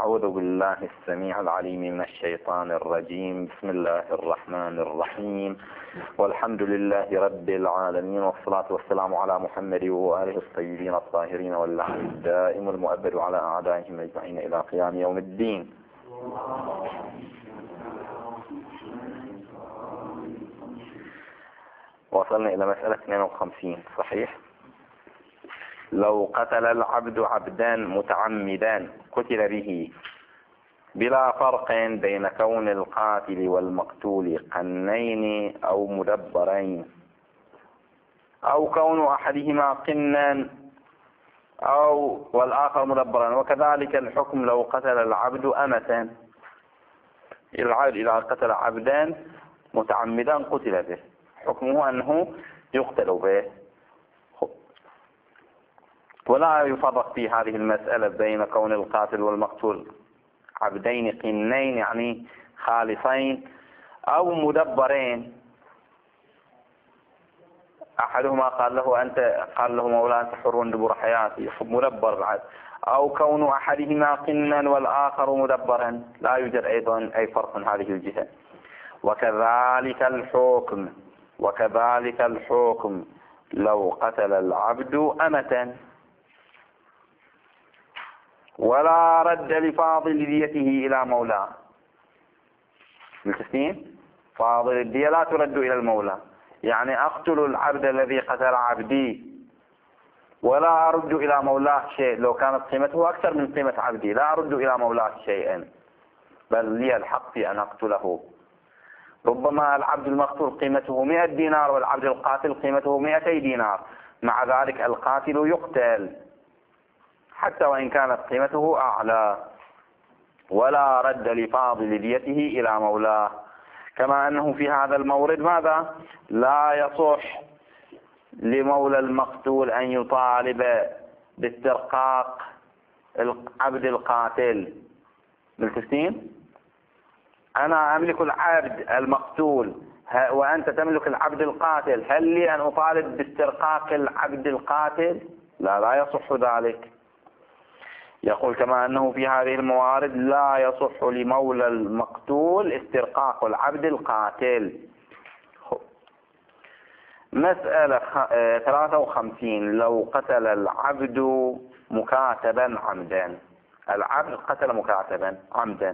أعوذ بالله السميع العليم من الشيطان الرجيم. بسم الله الرحمن الرحيم، والحمد لله رب العالمين، والصلاة والسلام على محمد وآله الطيبين الطاهرين، واللعن الدائم المؤبد على أعدائهم أجمعين إلى قيام يوم الدين. وصلنا إلى مسألة 52. صحيح؟ لو قتل العبد عبدا متعمدا قتل به بلا فرق بين كون القاتل والمقتول قنين أو مدبرين، أو كون أحدهما قنا أو والآخر مدبرا، وكذلك الحكم لو قتل العبد أمة. العبد إذا قتل عبدا متعمدا قتل به، حكمه أنه يقتل به. ولا يفرق في هذه المسألة بين كون القاتل والمقتول عبدين قنين يعني خالصين أو مدبرين. أحدهما قال له مولاه أنت حر دبر حياتي، مدبر بعد، أو كون أحدهما قنا والآخر مدبرا، لا يوجد أيضا أي فرق من هذه الجهة. وكذلك الحكم لو قتل العبد أمة ولا رد لفاضل ديته إلى مولاه. ملتفتين؟ فاضل الدية لا ترد إلى المولى، يعني أقتل العبد الذي قتل عبدي ولا أرد إلى مولاه شيء. لو كانت قيمته أكثر من قيمة عبدي لا أرد إلى مولاه شيئا، بل لي الحق في أن أقتله. ربما العبد المقتول قيمته 100 دينار والعبد القاتل قيمته 200 دينار، مع ذلك القاتل يقتل حتى وإن كانت قيمته أعلى، ولا رد لفاضل ديته إلى مولاه. كما أنه في هذا المورد ماذا؟ لا يصح لمولى المقتول أن يطالب باسترقاق العبد القاتل. بالتسليم، أنا أملك العبد المقتول وأنت تملك العبد القاتل، هل لي أن أطالب باسترقاق العبد القاتل؟ لا يصح ذلك. يقول كما أنه في هذه الموارد لا يصح لمولى المقتول استرقاق العبد القاتل. مسألة 53. لو قتل العبد مكاتبا عمدا، العبد قتل مكاتبا عمدا،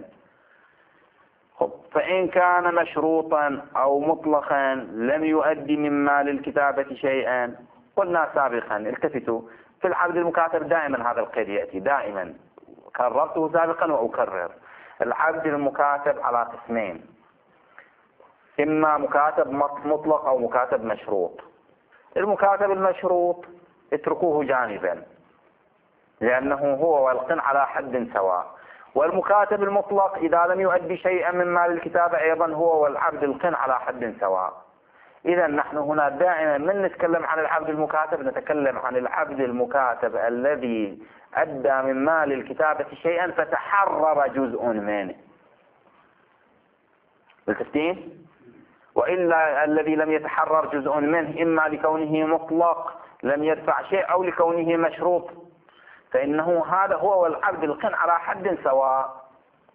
فإن كان مشروطا أو مطلقا لم يؤدي من مال الكتابة شيئا. قلنا سابقا، التفتوا، في العبد المكاتب دائما هذا القيد يأتي دائما، كررته سابقا وأكرر. العبد المكاتب على قسمين، إما مكاتب مطلق أو مكاتب مشروط. المكاتب المشروط اتركوه جانبا لأنه هو والقن على حد سواء، والمكاتب المطلق إذا لم يؤدي شيئا من مال الكتابة أيضا هو والعبد القن على حد سواء. إذا نحن هنا دائما من نتكلم عن العبد المكاتب نتكلم عن العبد المكاتب الذي أدى من مال الكتابة شيئا فتحرر جزء منه. بالتفتين؟ وإلا الذي لم يتحرر جزء منه إما لكونه مطلق لم يدفع شيء أو لكونه مشروط، فإنه هذا هو والعبد القن على حد سواء.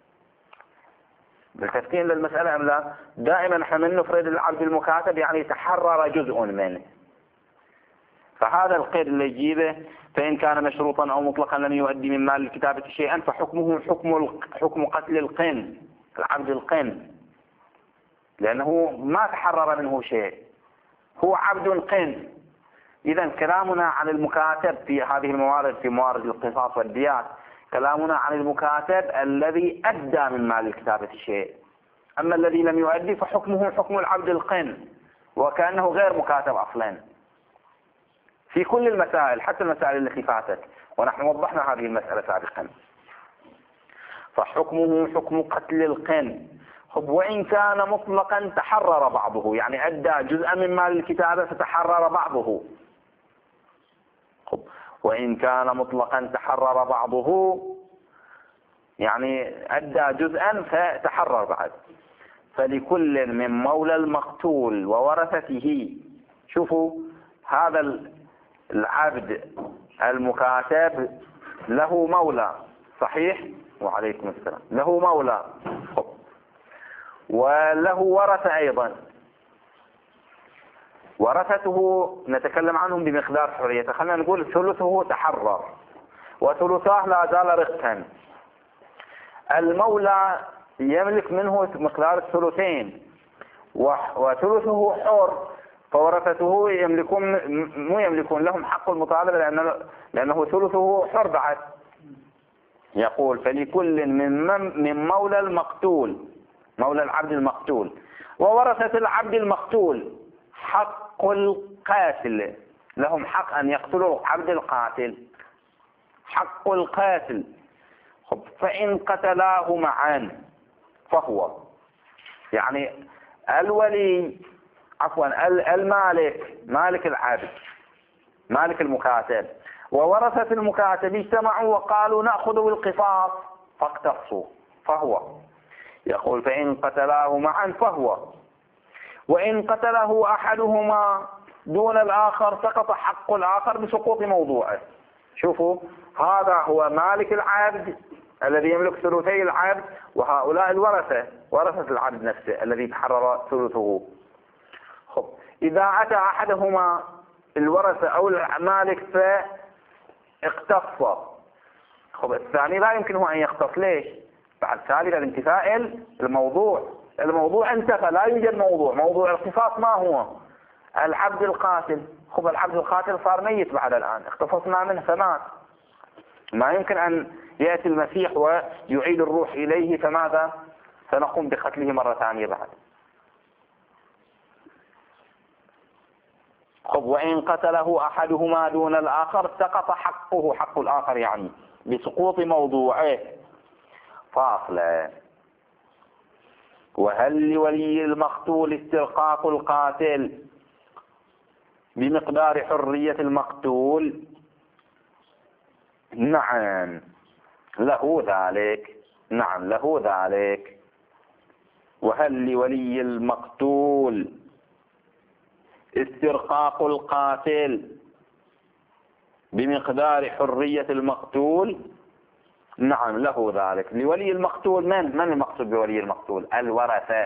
بالتفتين للمسألة أم لا؟ دائما نحن من نفرد العبد المكاتب يعني تحرر جزء منه. فهذا القيد اللي يجيبه فإن كان مشروطا أو مطلقا لم يؤدي من مال الكتابة شيئا فحكمه حكم قتل القن، العبد القن، لأنه ما تحرر منه شيء، هو عبد قن. إذا كلامنا عن المكاتب في هذه الموارد، في موارد القصاص والديات، كلامنا عن المكاتب الذي أدى من مال الكتابة شيء. أما الذي لم يؤدي فحكمه حكم العبد القن، وكأنه غير مكاتب أصلا في كل المسائل، حتى المسائل التي فاتت، ونحن وضحنا هذه المسألة سابقا. فحكمه حكم قتل القن. وإن كان مطلقا تحرر بعضه، يعني أدى جزءا من مال الكتابة فتحرر بعضه. وإن كان مطلقا تحرر بعضه، يعني أدى جزءا فتحرر بعد. فلكل من مولى المقتول وورثته، شوفوا هذا العبد المكاتب له مولى صحيح، وعليكم السلام. له مولى وله ورثة أيضا. ورثته نتكلم عنهم بمقدار حريته. خلينا نقول ثلثه تحرر وثلثاه لا زال رقا. المولى يملك منه مقدار الثلثين وثلثه حر، فورثته يملكون لهم حق المطالبة لأنه ثلثه حر بعد. يقول فلكل من مولى المقتول، مولى العبد المقتول وورثة العبد المقتول حق القاتل، لهم حق أن يقتلوا عبد القاتل، حق القاتل. فإن قتلاه معا فهو، يعني الولي عفوا المالك، مالك العبد، مالك المكاتب وورثة المكاتب اجتمعوا وقالوا نأخذ بالقصاص فاقتصوا، فهو يقول فإن قتلاه معا فهو، وإن قتله أحدهما دون الآخر سقط حق الآخر بسقوط موضوعه. شوفوا، هذا هو مالك العبد الذي يملك ثلثي العبد، وهؤلاء الورثة، ورثة العبد نفسه الذي تحرر ثلثه. إذا أتى أحدهما الورثة أو المالك فاقتص، الثاني لا يمكنه أن يقتص. ليش؟ بعد ثالث الانتفاء الموضوع انتفى، لا يوجد موضوع القصاص. ما هو؟ العبد القاتل. العبد القاتل صار ميت بعد الآن، اقتصصنا منه فمات، ما يمكن أن يأتي المسيح ويعيد الروح إليه، فماذا؟ سنقوم بقتله مرة ثانية بعد. وإن قتله أحدهما دون الآخر سقط حقه، حق الآخر يعني بسقوط موضوعه. فاصلة. وهل لولي المقتول استرقاق القاتل بمقدار حرية المقتول؟ نعم له ذلك، نعم له ذلك. وهل لولي المقتول استرقاق القاتل بمقدار حرية المقتول؟ نعم له ذلك. لولي المقتول من المقصود بولي المقتول؟ الورثة.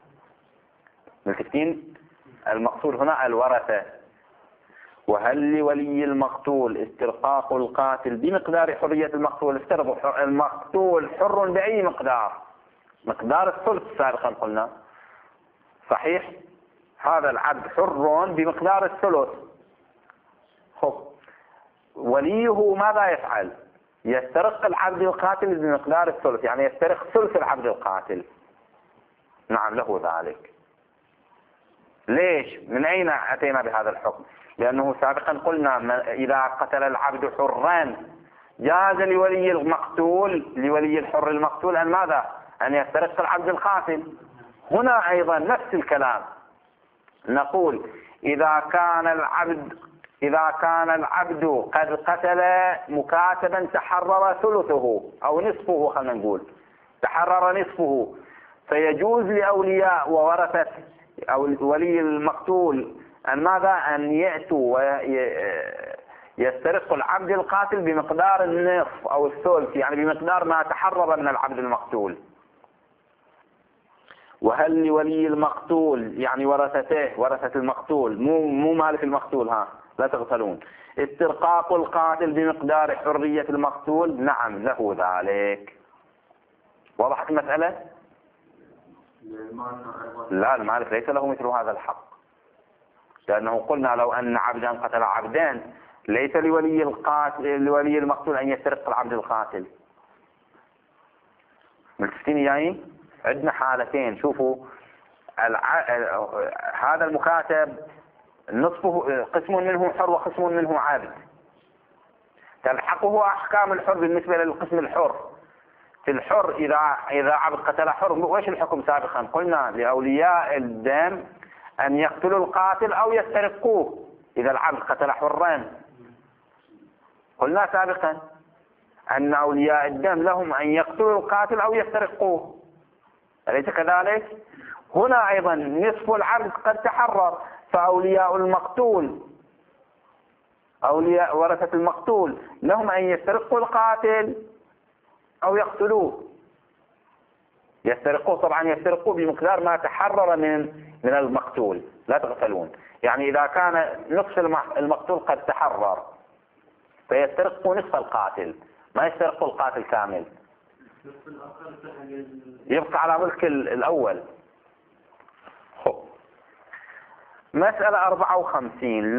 ملكتين المقتول هنا الورثة. وهل لولي المقتول استرقاق القاتل بمقدار حرية المقتول؟ افترضوا المقتول حر بأي مقدار الثلث سابقا قلنا، صحيح؟ هذا العبد حر بمقدار الثلث. وليه ماذا يفعل؟ يسترق العبد القاتل بمقدار الثلث، يعني يسترق ثلث العبد القاتل. نعم له ذلك. ليش؟ من أين أتينا بهذا الحكم؟ لأنه سابقا قلنا إذا قتل العبد حرا جاز لولي الحر المقتول أن ماذا؟ أن يسترق العبد القاتل. هنا أيضا نفس الكلام، نقول إذا كان العبد قد قتل مكاتبا تحرر ثلثه أو نصفه، خلينا نقول تحرر نصفه، فيجوز لأولياء وورثة أو ولي المقتول أن ماذا؟ أن يأتوا ويسترق العبد القاتل بمقدار النصف أو الثلث، يعني بمقدار ما تحرر من العبد المقتول. وهل لولي المقتول يعني ورثة المقتول، مو مالك المقتول، لا تغفلون، استرقاق القاتل بمقدار حرية المقتول؟ نعم له ذلك. وضحت المسألة؟ لا، المالك ليس له مثل هذا الحق، لأنه قلنا لو أن عبدا قتل عبدان ليس لولي المقتول أن يسترق العبد القاتل. ملتفتين جايين؟ عندنا حالتين. شوفوا، هذا المكاتب نصفه قسم منه حر وقسم منه عبد، تلحقه أحكام الحر بالنسبة للقسم الحر. في الحر إذا عبد قتل حر، وإيش الحكم سابقا؟ قلنا لأولياء الدم أن يقتلوا القاتل أو يسترقوه. إذا العبد قتل حرا قلنا سابقا أن أولياء الدم لهم أن يقتلوا القاتل أو يسترقوه، أليس كذلك؟ هنا أيضا نصف العبد قد تحرر، فأولياء المقتول، أولياء ورثة المقتول لهم أن يسترقوا القاتل أو يقتلوه. يسترقوه طبعا، يسترقوه بمقدار ما تحرر من المقتول، لا تغفلون. يعني إذا كان نصف المقتول قد تحرر فيسترقوا نصف القاتل، ما يسترقوا القاتل كامل، يبقى على ملك الأول. مسألة 54.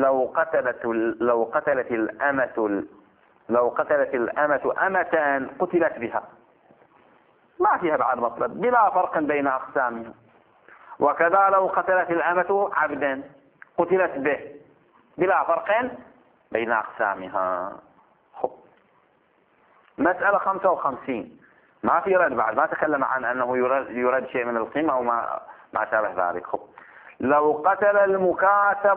لو قتلت الأمة أمة قتلت بها، ما فيها بعد مطلب، بلا فرق بين أقسامها. وكذا لو قتلت الأمة عبدا قتلت به بلا فرق بين أقسامها. مسألة 55 ما في رد بعد، ما تكلم عن أنه يرد شيء من القيمة أو ما شابه ذلك. لو قتل المكاتب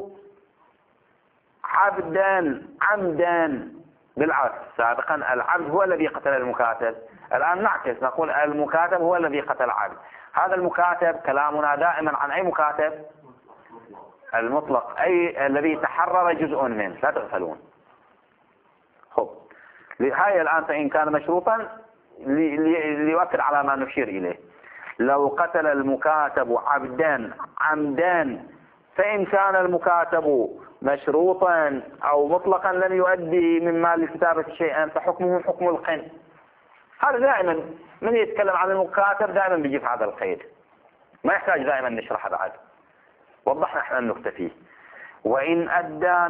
عبدا عمدا بالعكس، سابقا العبد هو الذي قتل المكاتب، الآن نعكس نقول المكاتب هو الذي قتل عبد. هذا المكاتب كلامنا دائما عن أي مكاتب؟ المطلق، أي الذي تحرر جزء منه، لا تغفلون. هاي الآن فإن كان مشروطا ليؤكد على ما نشير إليه. لو قتل المكاتب عبدا عمدا، فإن كان المكاتب مشروطا أو مطلقا لم يؤدي من مال الكتابة شيئا فحكمه حكم القن. هذا دائما من يتكلم عن المكاتب دائما بيجي في هذا القيد، ما يحتاج دائما نشرح بعد، وضحنا احنا النقطة فيه. وإن أدى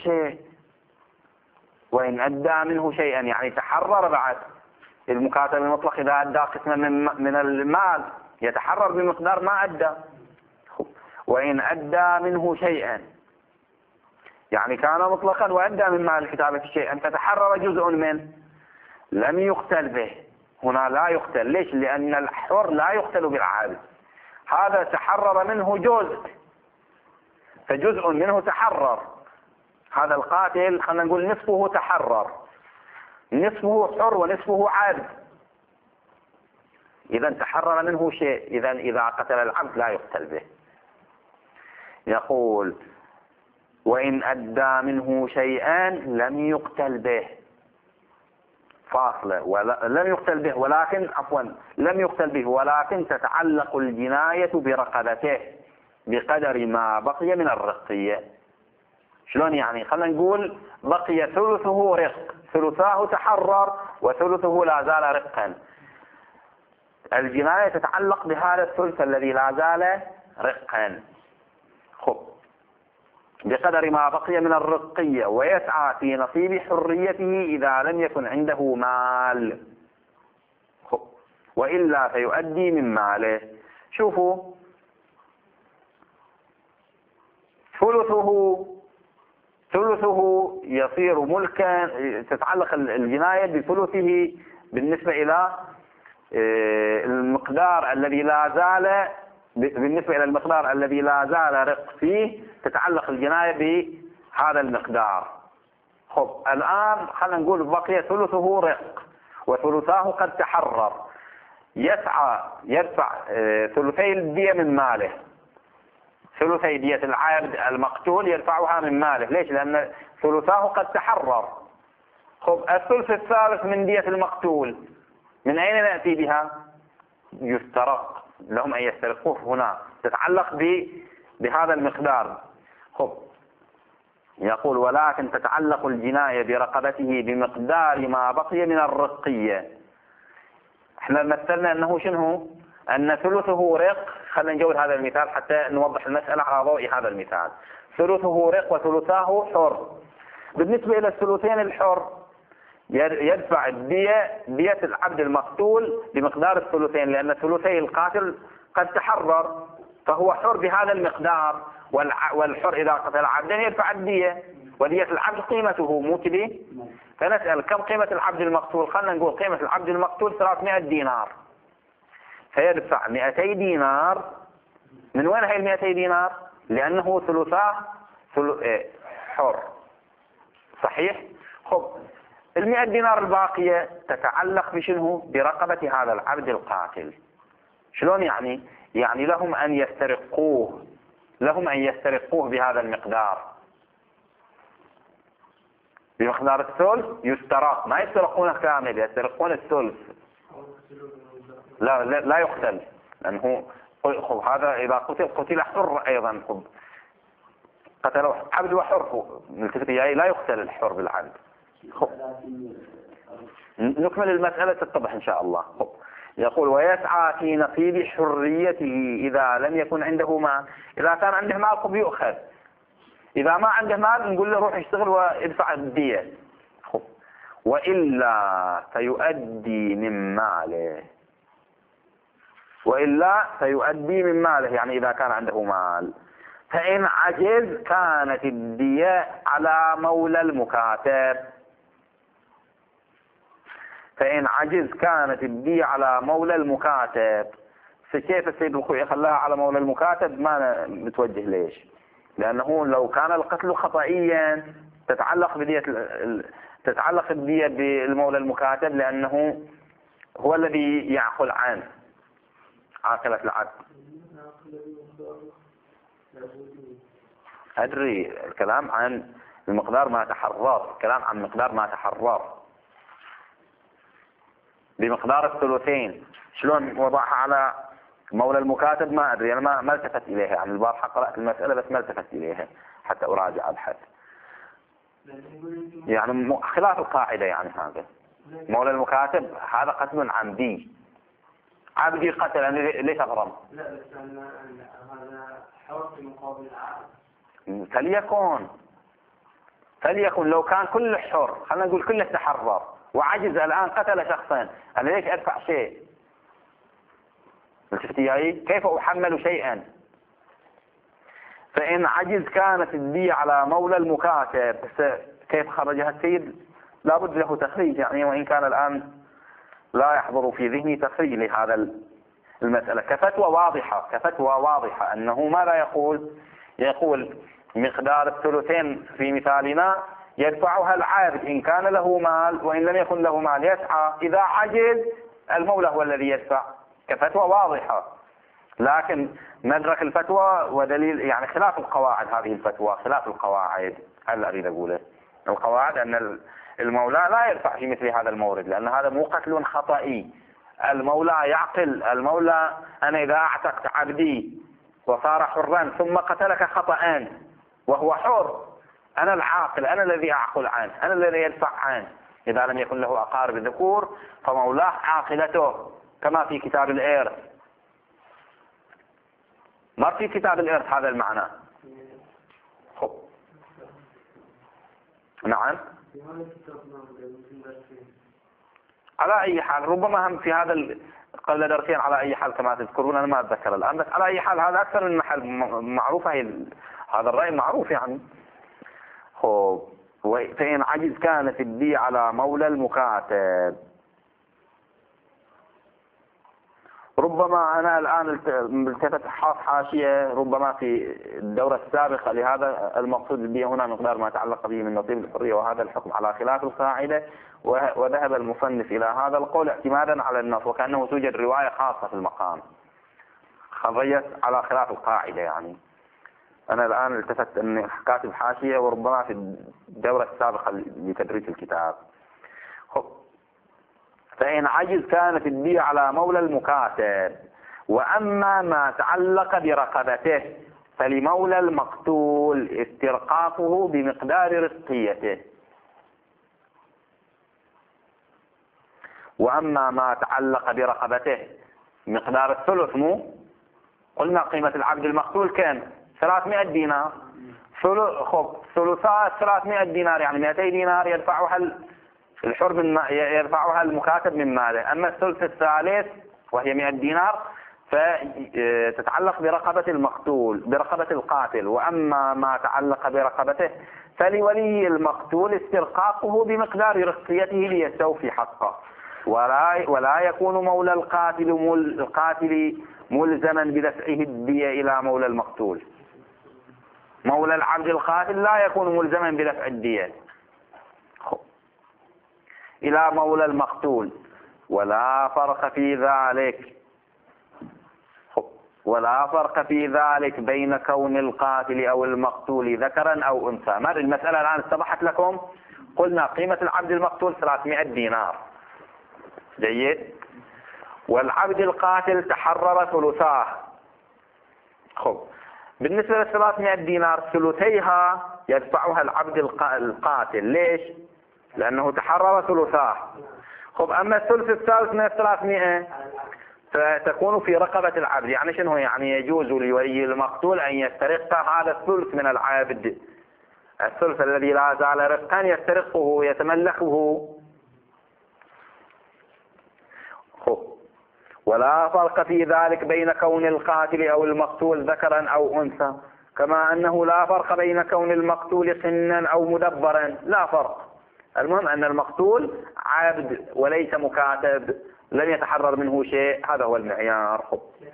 منه شيئا يعني تحرر بعد. المكاتب المطلق إذا أدى قسما من المال يتحرر بمقدار ما أدى. وإن أدى منه شيئا يعني كان مطلقا وأدى من مال الكتابة شيئا فتحرر جزء منه لم يقتل به. هنا لا يقتل، ليش؟ لأن الحر لا يقتل بالعابد، هذا تحرر منه جزء، فجزء منه تحرر. هذا القاتل خلينا نقول نصفه تحرر، نصفه حر ونصفه عبد، إذا تحرر منه شيء، إذا قتل العبد لا يقتل به. يقول وإن أدى منه شيئا لم يقتل به، فاصلة، لم يقتل به ولكن تتعلق الجناية برقبته بقدر ما بقي من الرقية. شلون يعني؟ خلينا نقول بقي ثلثه رق، ثلثاه تحرر وثلثه لا زال رقا، الجناية تتعلق بهذا الثلث الذي لا زال رقا. بقدر ما بقي من الرقية، ويسعى في نصيب حريته إذا لم يكن عنده مال، وإلا فيؤدي من ماله. شوفوا، ثلثه يصير ملكا، تتعلق الجناية بثلثه بالنسبة إلى المقدار الذي لا زال، بالنسبة إلى المقدار الذي لا زال رق فيه تتعلق الجناية بهذا المقدار. الآن خلينا نقول بقي ثلثه رق وثلثاه قد تحرر، يدفع ثلثي الدية من ماله، ثلثي دية العبد المقتول يدفعها من ماله. ليش؟ لأن ثلثاه قد تحرر. الثلث الثالث من دية المقتول من أين نأتي بها؟ يسترق، لهم أن يسترقوه، هنا تتعلق بهذا المقدار. يقول ولكن تتعلق الجناية برقبته بمقدار ما بقي من الرقية. احنا مثلنا أنه شنو؟ أن ثلثه رق، خلينا نجود هذا المثال حتى نوضح المسألة على ضوء هذا المثال. ثلثه رق وثلثاه حر. بالنسبة إلى الثلثين الحر يدفع دية العبد المقتول بمقدار الثلثين، لأن ثلثي القاتل قد تحرر فهو حر بهذا المقدار، والحر إذا قتل عبدا يدفع الدية، ودية العبد قيمته مو كذي. فنسأل كم قيمة العبد المقتول؟ خلينا نقول قيمة العبد المقتول 300 دينار، فيدفع 200 دينار. من وين هي 200 دينار؟ لأنه ثلثاه حر، صحيح؟ 100 دينار الباقية تتعلق بشنو؟ برقبة هذا العبد القاتل. شلون يعني؟ يعني لهم أن يسترقوه بهذا المقدار. بمقدار الثلث يسترق، ما يسترقونه كامل، يسترقون الثلث. لا يقتل، لأنه خب هذا إذا قتل حر أيضا. خب قتل عبد وحر نلتفت إليه، لا يقتل الحر بالعبد. خب نكمل المسألة تتضح إن شاء الله. خب يقول ويسعى في نصيب حريته إذا لم يكن عنده مال. إذا كان عنده مال خب يؤخذ، إذا ما عنده مال نقول له روح يشتغل وادفع الدية. خب وإلا فيؤدي من ماله، وإلا فيؤدي من ماله، يعني إذا كان عنده مال. فإن عجز كانت الدية على مولى المكاتب. فإن عجز كانت الدية على مولى المكاتب. فكيف السيد الخوئي خلاها على مولى المكاتب؟ ما متوجه ليش؟ لأنه لو كان القتل خطئيا تتعلق الدية بالمولى المكاتب، لأنه هو الذي يعقل عن عاقلة العبد. أدري الكلام عن المقدار ما تحرر، الكلام عن مقدار ما تحرر بمقدار الثلثين. شلون وضعها على مولى المكاتب ما أدري، أنا ما التفت إليها. يعني البارحة قرأت المسألة بس ما التفت إليها حتى أراجع البحث. يعني خلاف القاعدة. يعني هذا مولى المكاتب هذا قتل عمدي، عبدي قتل، أنا ليش أغرم؟ لا بس هذا حر في مقابل العبد. فليكن لو كان كل حر، خلينا نقول كله تحرر وعجز الآن قتل شخصين، أنا ليش أدفع شيء؟ شفتي هاي؟ كيف أحمل شيئا؟ فإن عجز كانت الدية على مولى المكاتب. كيف خرجها السيد؟ لابد له تخريج، يعني وإن كان الآن لا يحضر في ذهني تخريج لهذا المسألة كفتوى واضحة أنه ماذا يقول مقدار الثلثين في مثالنا يدفعها العابد إن كان له مال، وإن لم يكن له مال يسعى، إذا عجز المولى هو الذي يدفع. كفتوى واضحة، لكن ندرك الفتوى ودليل، يعني خلاف القواعد. هذه الفتوى خلاف القواعد. هل أريد أقوله القواعد أن المولى لا يدفع في مثل هذا المورد، لأن هذا مو قتل خطئي. المولى يعقل. المولى أنا إذا أعتقت عبدي وصار حرا ثم قتلك خطأ وهو حر، أنا العاقل، أنا الذي أعقل عنه، أنا الذي يدفع عنه. إذا لم يكن له أقارب الذكور فمولاه عاقلته، كما في كتاب الإرث. ما في كتاب الإرث هذا المعنى. خب نعم. على أي حال ربما هم في هذا قبل درسين على أي حال كما تذكرون، أنا ما أتذكر الآن، بس على أي حال هذا أكثر من محل معروفة. هذا الرأي معروف يعني. خب فإن عجز كانت الدية على مولى المكاتب. ربما أنا الآن التفت حاشية، ربما في الدورة السابقة لهذا المقصود بالدية هنا مقدار ما تعلق به من نصيب الحرية، وهذا الحكم على خلاف القاعدة. وذهب المصنف إلى هذا القول اعتمادا على النص، وكأنه توجد رواية خاصة في المقام خرجت على خلاف القاعدة. يعني أنا الآن التفت أني كاتب حاشية، وربما في الدورة السابقة لتدريس الكتاب. فإن عجز كانت الدية على مولى المكاتب. وأما ما تعلق برقبته فلمولى المقتول استرقاقه بمقدار رقيته. وأما ما تعلق برقبته مقدار الثلث، مو قلنا قيمة العبد المقتول كان 300 دينار. ثلثات 300 دينار يعني 200 دينار يدفعها الحر يدفعها المكاتب من ماله. أما الثلث الثالث وهي 100 دينار فتتعلق برقبة المقتول، برقبة القاتل. وأما ما تعلق برقبته فلولي المقتول استرقاقه بمقدار رقيته ليستوفي حقه. ولا يكون مولى القاتل ملزما بدفعه الدية إلى مولى المقتول. مولى العبد القاتل لا يكون ملزما بدفع الدية إلى مولى المقتول. ولا فرق في ذلك بين كون القاتل أو المقتول ذكرا أو أنثى. ما المسألة الآن اتضحت لكم؟ قلنا قيمة العبد المقتول 300 دينار. جيد. والعبد القاتل تحرر ثلثاه. خب، بالنسبة ل 300 دينار ثلثيها يدفعها العبد القاتل. ليش؟ لأنه تحرر ثلثاه. خب، أما الثلث الثالث من 300 فتكون في رقبة العبد. يعني شنو؟ يعني يجوز لولي المقتول أن يسترق هذا الثلث من العبد، الثلث الذي لا زال رقا يسترقه يتملكه. ولا فرق في ذلك بين كون القاتل أو المقتول ذكرا أو أنثى، كما أنه لا فرق بين كون المقتول سنا أو مدبرا، لا فرق. المهم أن المقتول عبد وليس مكاتب، لم يتحرر منه شيء، هذا هو المعيار.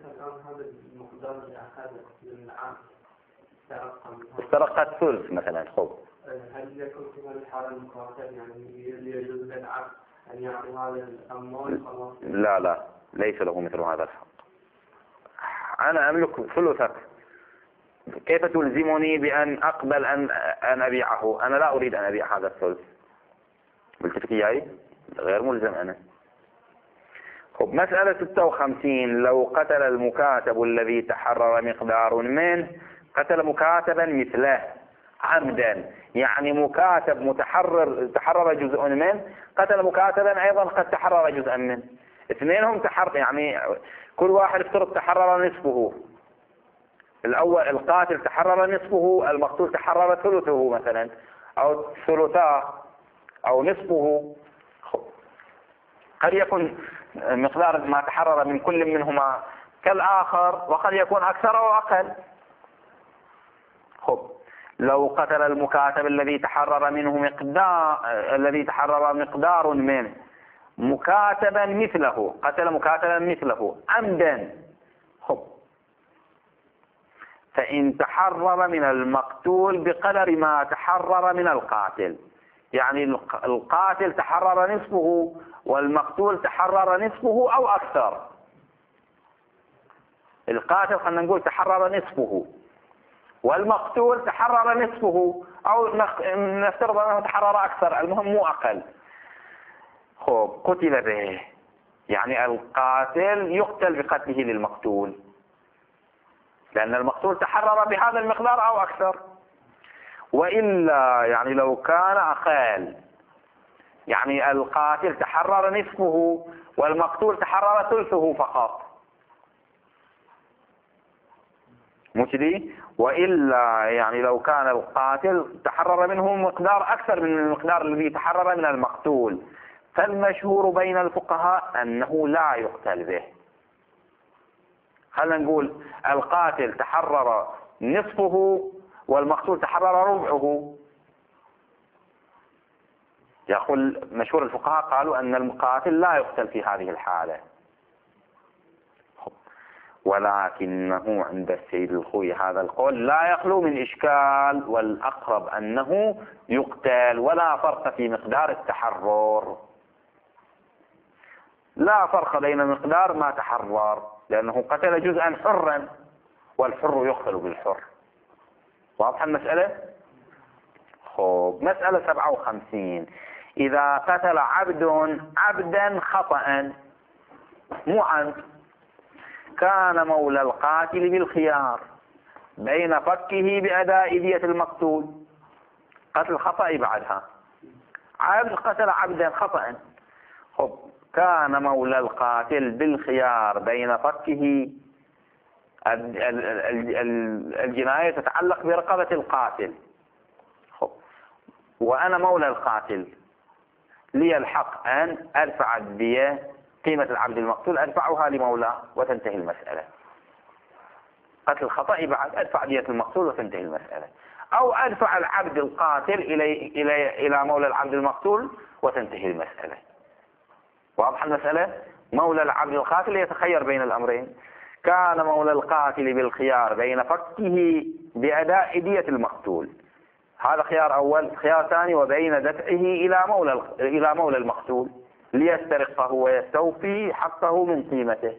استرق الثلث مثلا. هل يكون في هذه الحالة المكاتب يعني يجوز للعبد أن يعطي هذا الأموال؟ لا، ليس له مثل هذا الحق. أنا أملك ثلثك، كيف تلزمني بأن أقبل أن أبيعه؟ أنا لا أريد أن أبيع هذا الثلث. ملتفت إياي؟ غير ملزم أنا. خب، مسألة 56. لو قتل المكاتب الذي تحرر مقدار منه، قتل مكاتبا مثله عمدا، يعني مكاتب متحرر تحرر جزء منه، قتل مكاتبا أيضا قد تحرر جزءا منه، اثنينهم تحرر، يعني كل واحد افترض تحرر نصفه. الأول القاتل تحرر نصفه، المقتول تحرر ثلثه مثلا، أو ثلثاه أو نصفه. قد يكون مقدار ما تحرر من كل منهما كالآخر، وقد يكون أكثر أو أقل. لو قتل المكاتب الذي تحرر مقدار منه مكاتبا مثله، قتل مكاتبا مثله عمدا، فإن تحرر من المقتول بقدر ما تحرر من القاتل، يعني القاتل تحرر نصفه والمقتول تحرر نصفه أو أكثر. القاتل خلينا نقول تحرر نصفه والمقتول تحرر نصفه، أو نفترض أنه تحرر أكثر، المهم مو أقل. قتل به، يعني القاتل يقتل بقتله للمقتول، لأن المقتول تحرر بهذا المقدار أو أكثر. وإلا يعني لو كان أقل، يعني القاتل تحرر نصفه والمقتول تحرر ثلثه فقط، مجدي. وإلا يعني لو كان القاتل تحرر منه مقدار أكثر من المقدار الذي تحرر من المقتول، فالمشهور بين الفقهاء أنه لا يقتل به. خلينا نقول القاتل تحرر نصفه والمقتول تحرر ربعه، يقول مشهور الفقهاء قالوا أن القاتل لا يقتل في هذه الحالة. ولكنه عند السيد الخوي هذا القول لا يخلو من إشكال، والأقرب أنه يقتل، ولا فرق في مقدار التحرر، لا فرق بين مقدار ما تحرر، لأنه قتل جزءا حرا والحر يقتل بالحر. واضح المسألة؟ مسألة 57. إذا قتل عبدا خطأ مو عمد، كان مولى القاتل بالخيار بين فكه بأداء دية المقتول. قتل خطأ بعدها، عبد قتل عبدا خطأ، كان مولى القاتل بالخيار بين فكه، الجناية تتعلق برقبة القاتل، وأنا مولى القاتل، لي الحق أن أدفع الدية، قيمة العبد المقتول أدفعها لمولاه وتنتهي المسألة. قتل خطأ بعد أدفع دية المقتول وتنتهي المسألة، أو أدفع العبد القاتل إلى مولى العبد المقتول وتنتهي المسألة. واضح المسألة؟ مولى العبد القاتل يتخير بين الأمرين، كان مولى القاتل بالخيار بين فكه بأداء دية المقتول، هذا خيار أول. خيار ثاني وبين دفعه إلى مولى المقتول ليسترقه ويستوفي حقه من قيمته.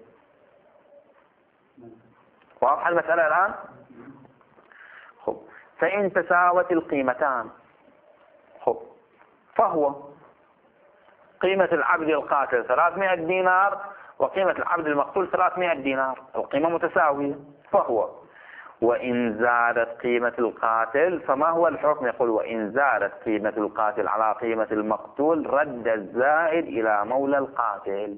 واضح المسألة الآن؟ فإن تساوت القيمتان، فهو قيمة العبد القاتل 300 دينار وقيمة العبد المقتول 300 دينار، القيمة متساوية. فهو وإن زادت قيمة القاتل فما هو الحكم؟ يقول وإن زادت قيمة القاتل على قيمة المقتول رد الزائد إلى مولى القاتل.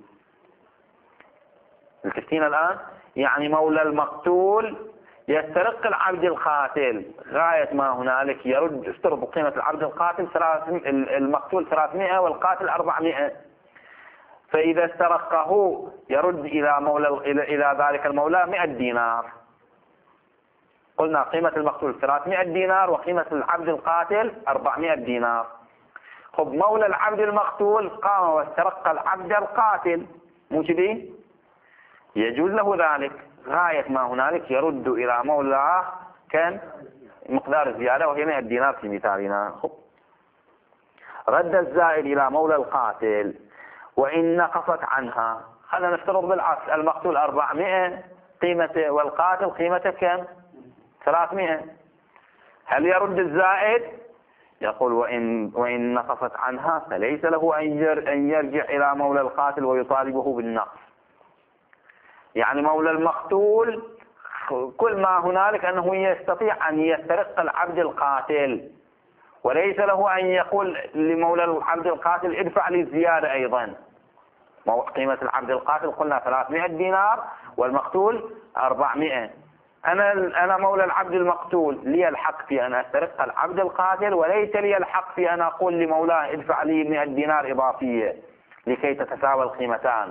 التفتين الآن يعني مولى المقتول يسترق العبد القاتل غاية ما هنالك، يرد استرد قيمة العبد القاتل المقتول 300 والقاتل 400، فإذا استرقه يرد إلى ذلك المولى 100 دينار. قلنا قيمة المقتول 300 دينار وقيمة العبد القاتل 400 دينار. خب مولى العبد المقتول قام واسترق العبد القاتل، مو كذي؟ يجوز له ذلك، غاية ما هنالك يرد إلى مولاه كان مقدار الزيادة وهي 100 دينار في مثالنا. رد الزائد إلى مولى القاتل وإن نقصت عنها. خلينا نفترض بالعكس، المقتول 400 قيمته والقاتل قيمته كم؟ 300. هل يرد الزائد؟ يقول وإن نقصت عنها فليس له أن يرجع إلى مولى القاتل ويطالبه بالنقص. يعني مولى المقتول كل ما هنالك أنه يستطيع أن يسترق العبد القاتل، وليس له أن يقول لمولى العبد القاتل ادفع لي الزيادة أيضا. قيمة العبد القاتل قلنا 300 دينار والمقتول 400. أنا مولى العبد المقتول لي الحق في أن أسترق العبد القاتل، وليس لي الحق في أن أقول لمولاه ادفع لي 100 دينار إضافية لكي تتساوى القيمتان.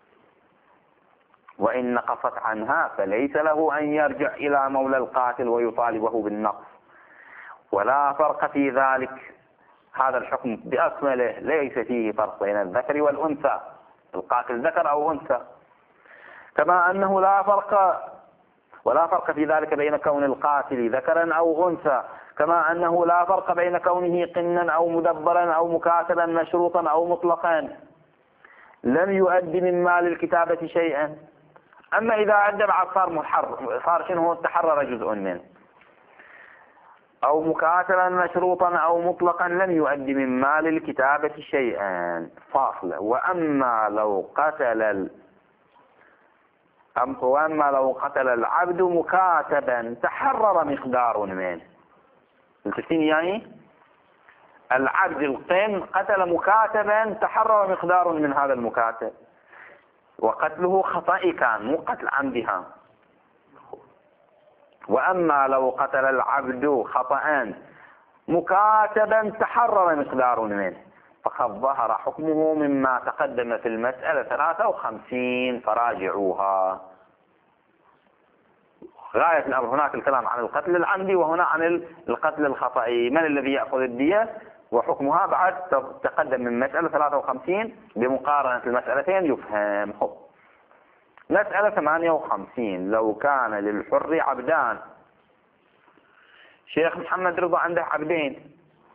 وإن نقصت عنها فليس له أن يرجع إلى مولى القاتل ويطالبه بالنقص، ولا فرق في ذلك. هذا الحكم بأكمله ليس فيه فرق بين الذكر والأنثى، القاتل ذكر أو أنثى، كما أنه ولا فرق في ذلك بين كون القاتل ذكرا أو أنثى، كما أنه لا فرق بين كونه قنا أو مدبرا أو مكاتبا مشروطا أو مطلقا لم يؤدي من مال الكتابة شيئا. أما إذا أدى بعد صار شنو؟ تحرر جزء منه. أو مكاتبا مشروطا أو مطلقا لم يؤدي من مال الكتابة شيئا. فاصلة. وأما لو قتل العبد مكاتبا تحرر مقدار منه. التفتين يعني العبد القن قتل مكاتبا تحرر مقدار من هذا المكاتب، وقتله خطأ كان مو قتل عمدها. وأما لو قتل العبد خطأ مكاتبا تحرر مقدار منه فقد ظهر حكمه مما تقدم في المسألة 53 فراجعوها. غاية الأمر هناك الكلام عن القتل العمدي وهنا عن القتل الخطأي، من الذي يأخذ الدية وحكمها بعد تقدم من مسألة 53 بمقارنة المسألتين يفهم. مسألة 58 لو كان للحر عبدان. شيخ محمد رضا عنده عبدين،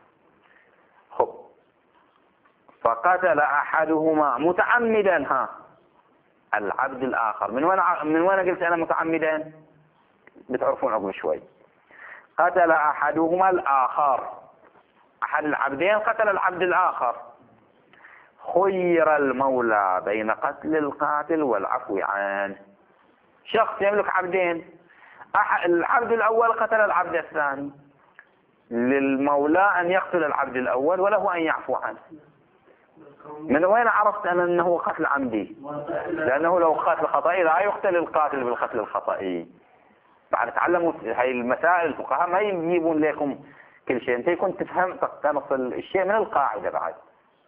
فقتل أحدهما متعمدا العبد الآخر. من وين قلت أنا متعمدا؟ بتعرفون عقب شوي. قتل أحدهما الآخر، أحد العبدين قتل العبد الآخر، خير المولى بين قتل القاتل والعفو عنه. شخص يملك عبدين، العبد الأول قتل العبد الثاني، للمولى أن يقتل العبد الأول وله أن يعفو عنه. من وين عرفت أنا أنه قتل عمدي؟ لأنه لو قتل خطئي لا يقتل القاتل بالقتل الخطئي. بعد تعلموا هاي المسائل، الفقهاء ما يجيبون لكم كل شيء، أنت يكون تفهم تقتنص الشيء من القاعدة. بعد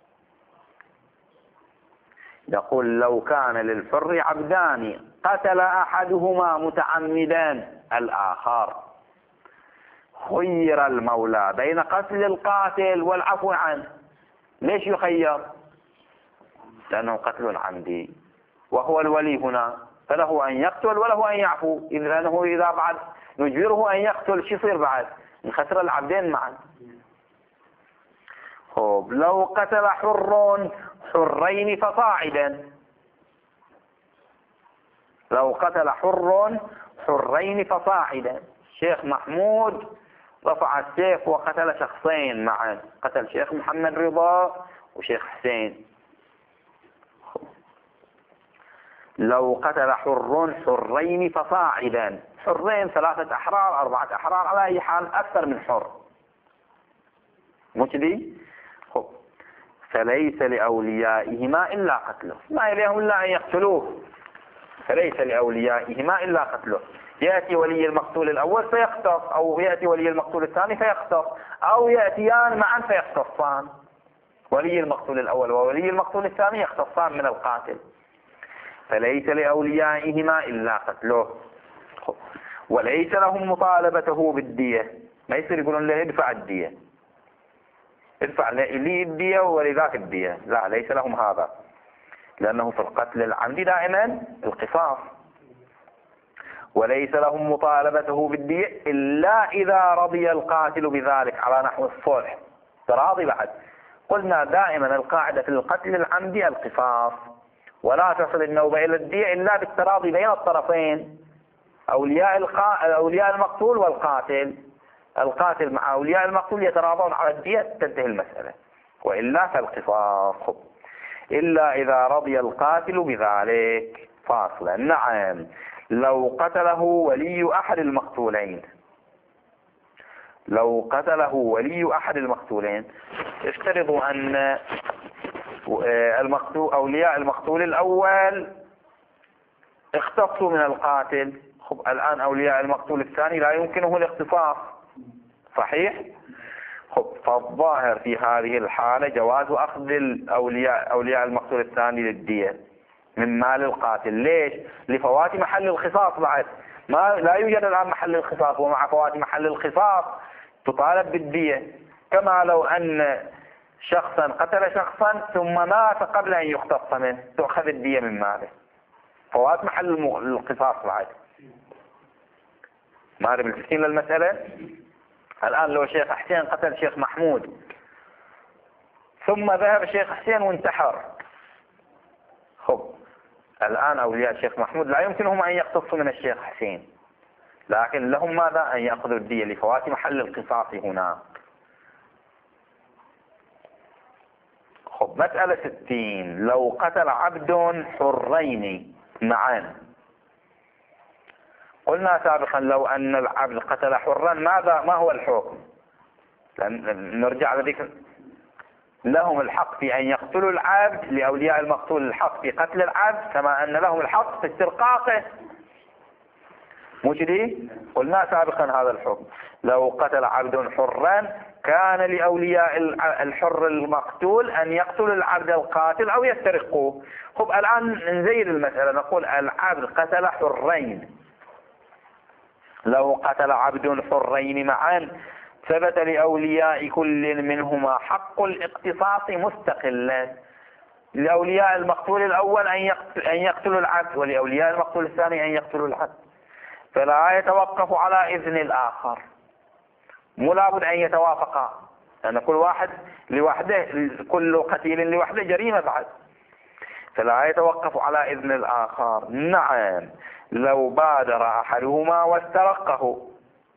يقول لو كان للحر عبدان قتل أحدهما متعمدا الآخر، خير المولى بين قتل القاتل والعفو عنه. ليش يخير؟ لأنه قتل عمدي وهو الولي هنا، فله أن يقتل وله أن يعفو. لأنه إذا بعد نجبره أن يقتل شو يصير بعد؟ نخسر العبدين معا. لو قتل حرين فصاعدا، لو قتل حرين فصاعدا. شيخ محمود رفع السيف وقتل شخصين معا، قتل شيخ محمد رضا وشيخ حسين. لو قتل حر حرين فصاعدا، حرين 3 أحرار 4 أحرار على أي حال أكثر من حر، مو كذي؟ فليس لأوليائهما إلا قتله، ما إليهم إلا أن يقتلوه، فليس لأوليائهما إلا قتله. يأتي ولي المقتول الأول فيقتص، أو يأتي ولي المقتول الثاني فيقتص، أو يأتيان معا فيقتصان، ولي المقتول الأول وولي المقتول الثاني يقتصان من القاتل. فليس لأوليائهما إلا قتله، وليس لهم مطالبته بالدية، ما يصير يقولون له ادفع الدية، ادفع لي الدية ولذاك الدية، لا، ليس لهم هذا، لأنه في القتل العمدي دائما القصاص. وليس لهم مطالبته بالدية إلا إذا رضي القاتل بذلك على نحو الصلح، تراضي بعد. قلنا دائما القاعدة في القتل العمدي القصاص، ولا تصل النوبة إلى الدية إلا بالتراضي بين الطرفين، أولياء المقتول والقاتل، القاتل مع أولياء المقتول يتراضون على الدية، تنتهي المسألة، وإلا فالقصاص. إلا إذا رضي القاتل بذلك فاصلا. نعم، لو قتله ولي أحد المقتولين، لو قتله ولي أحد المقتولين، افترضوا أن أولياء المقتول الأول اختصوا من القاتل، الآن أولياء المقتول الثاني لا يمكنه الاختصاص، صحيح؟ فالظاهر في هذه الحالة جواز أخذ أولياء المقتول الثاني للدية من مال القاتل. ليش؟ لفوات محل الخصاص بعد، لا يوجد الآن محل الخصاص، ومع فوات محل الخصاص تطالب بالدية، كما لو أن شخصا قتل شخصا ثم مات قبل أن يختص منه، تؤخذ الدية من ماله، فوات محل القصاص بعد. ما أدري بالتفصيل للمسألة. الآن لو شيخ حسين قتل شيخ محمود، ثم ذهب شيخ حسين وانتحر، الآن أولياء الشيخ محمود لا يمكنهم أن يقتصوا من الشيخ حسين، لكن لهم ماذا؟ أن يأخذوا الدية لفوات محل القصاص هنا. مسألة 60. لو قتل عبد حرين معا، قلنا سابقا لو أن العبد قتل حرا ما هو الحكم؟ نرجع لذلك، لهم الحق في أن يقتلوا العبد، لأولياء المقتول الحق في قتل العبد، كما أن لهم الحق في استرقاقه، مو كذي؟ قلنا سابقا هذا الحكم. لو قتل عبد حرا كان لأولياء الحر المقتول أن يقتلوا العبد القاتل أو يسترقوه. الآن نزيد المسألة، نقول العبد قتل حرين، لو قتل عبد حرين معا ثبت لأولياء كل منهما حق الاقتصاص مستقلا، لأولياء المقتول الأول أن يقتلوا العبد، ولأولياء المقتول الثاني أن يقتلوا العبد، فلا يتوقف على إذن الآخر، مو لابد أن يتوافقا، لأن كل واحد لوحده، كل قتيل لوحده جريمة بعد، فلا يتوقف على إذن الآخر. نعم، لو بادر أحدهما واسترقه،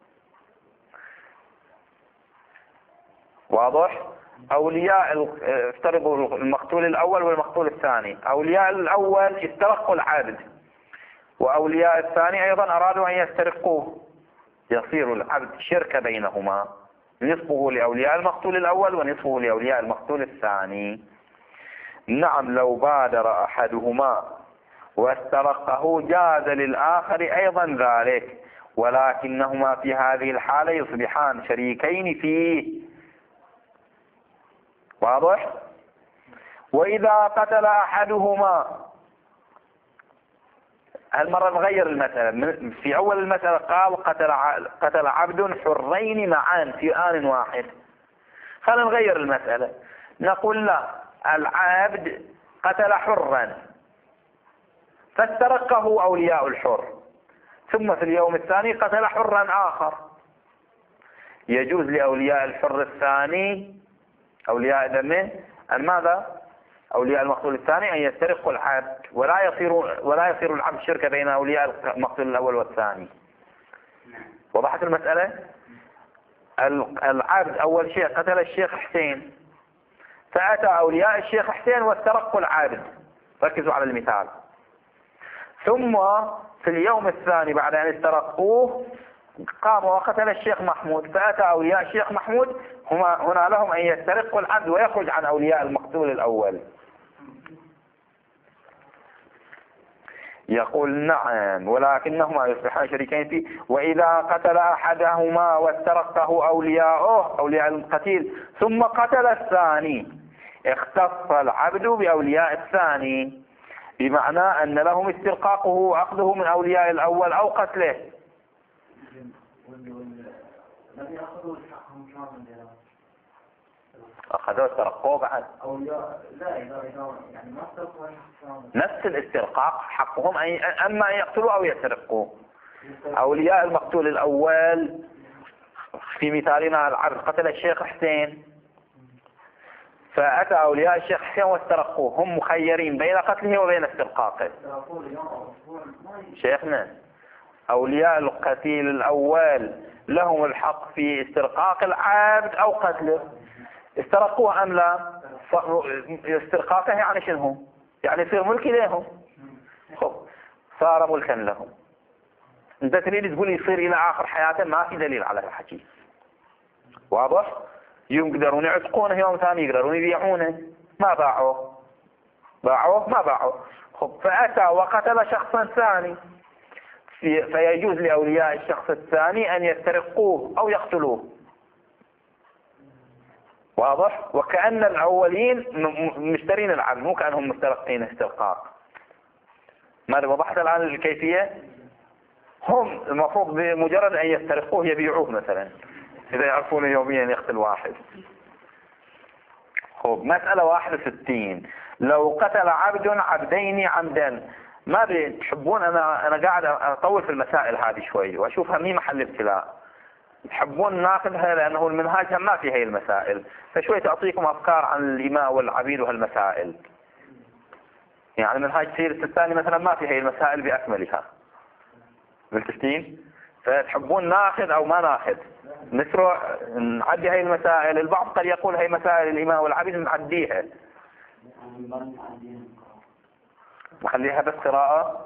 واضح؟ أولياء افترضوا المقتول الأول والمقتول الثاني، أولياء الأول استرقوا العبد، وأولياء الثاني أيضا أرادوا أن يسترقوه، يصير العبد شركة بينهما، نصفه لأولياء المقتول الأول ونصفه لأولياء المقتول الثاني. نعم، لو بادر أحدهما واسترقه جاز للآخر أيضا ذلك، ولكنهما في هذه الحالة يصبحان شريكين فيه، واضح؟ وإذا قتل أحدهما، هالمرة نغير المسألة، في أول المسألة قال قتل عبد حرين معا في آن واحد، خلينا نغير المسألة، نقول لا، العبد قتل حرا فاسترقه أولياء الحر، ثم في اليوم الثاني قتل حرا آخر، يجوز لأولياء الحر الثاني، أولياء دمه، أن ماذا؟ أولياء المقتول الثاني أن يسترقوا العبد، ولا يصير العبد شركة بين أولياء المقتول الأول والثاني. وضحت المسألة؟ العبد أول شيء قتل الشيخ حسين، فأتى أولياء الشيخ حسين واسترقوا العبد، ركزوا على المثال. ثم في اليوم الثاني بعد أن استرقوه قام وقتل الشيخ محمود، فأتى أولياء الشيخ محمود هنا لهم أن يسترقوا العبد ويخرج عن أولياء المقتول الأول. يقول نعم، ولكنهما يصبحان شريكين فيه. وإذا قتل أحدهما واسترقه أولياء القتيل ثم قتل الثاني اختص العبد بأولياء الثاني، بمعنى أن لهم استرقاقه وأخذه من أولياء الأول أو قتله. أخذوا استرقوه بعد نفس الاسترقاق حقهم أما أن يقتلوا أو يسترقوا. أولياء المقتول الأول في مثالنا العبد قتل الشيخ حسين، فأتى أولياء الشيخ حسين واسترقوه، هم مخيرين بين قتله وبين استرقاقه. شيخنا أولياء القتيل الأول لهم الحق في استرقاق العبد أو قتله. استرقوه أم لا؟ استرقاقه يعني شنو؟ يعني يصير ملك لهم، صار ملكا لهم. انت تريد تقول يصير الى اخر حياته؟ ما في دليل على الحكي، واضح؟ يقدرون يعتقونه يوم ثاني، يقدرون يبيعونه، ما باعوه ما باعوه. فأتى وقتل شخصا ثاني، فيجوز لأولياء الشخص الثاني أن يسترقوه أو يقتلوه، واضح؟ وكأن الأولين مشترين العبد، مو كأنهم مسترقين استرقاق. ماذا وضحت الآن الكيفية؟ هم المفروض بمجرد أن يسترقوه يبيعوه مثلا، إذا يعرفون يوميا يقتل واحد. مسألة 61. لو قتل عبد عبدين عمدا، ما تحبون أنا قاعد أطول في المسائل هذه شوي وأشوفها مي محل ابتلاء، تحبون ناخذها لأنه المنهاج ما في هي المسائل، فشوي تعطيكم أفكار عن الإماء والعبيد وهالمسائل. يعني منهاج سير السيستاني مثلا ما في هي المسائل بأكملها، بالتشتين، فتحبون ناخذ أو ما ناخذ، نسرع نعدي هاي المسائل. البعض قد يقول هاي مسائل الإماء والعبيد نعديها، نخليها بس قراءة،